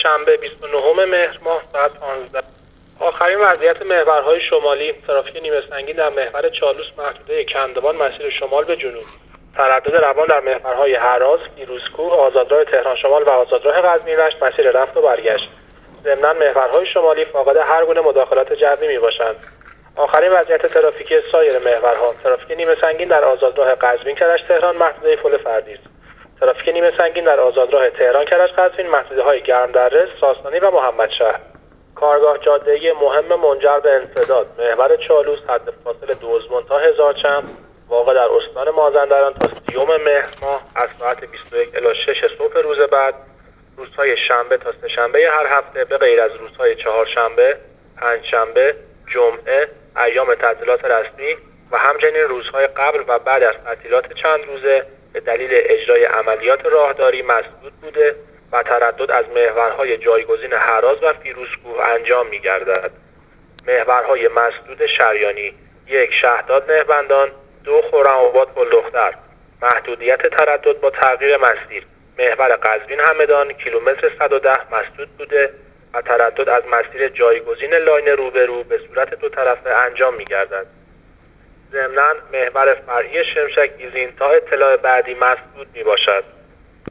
شنبه 29 مهر ماه ساعت 15. آخرین وضعیت محورهای شمالی: ترافیک نیمه سنگین در محور چالوس محدوده کندوان مسیر شمال به جنوب. تردد روان در محورهای هراز، فیروزکوه، آزادراه تهران شمال و آزادراه غزنین رشت مسیر رفت و برگشت. ضمناً محورهای شمالی فاقد هر گونه مداخلات جوی میباشند. آخرین وضعیت ترافیکی سایر محورها: ترافیک نیمه سنگین در آزادراه قزوین کرج تهران محدوده پل فردیس. ترافیک نیمه سنگین در آزادراه تهران کرج قزوین محدوده‌های گرمدره، ساسانی و محمدشهر. کارگاه جاده‌ای مهم منجر به انسداد: محور چالوس حد فاصل دوزبن تا هزار چم واقع در استان مازندران تا 30 مهر ماه از ساعت 21 الی 6 صبح روز بعد، روزهای شنبه تا سه‌شنبه هر هفته به غیر از روزهای چهارشنبه، پنجشنبه، جمعه، ایام تعطیلات رسمی و همچنین روزهای قبل و بعد از تعطیلات چند روزه به دلیل اجرای عملیات راهداری مسدود بوده و تردد از محورهای جایگزین هراز و فیروزکوه انجام می‌گردد. محورهای مسدود شریانی: 1 شهداد مهربندان، 2 خرم‌آباد پلدختر. محدودیت تردد با تغییر مسیر: محور قزوین همدان کیلومتر 110 مسدود بوده و تردد از مسیر جایگزین لاین روبرو به صورت دو طرفه انجام می‌گردد. ضمناً محور فرعی شمشک گیزین تا اطلاع بعدی مسدود می‌باشد.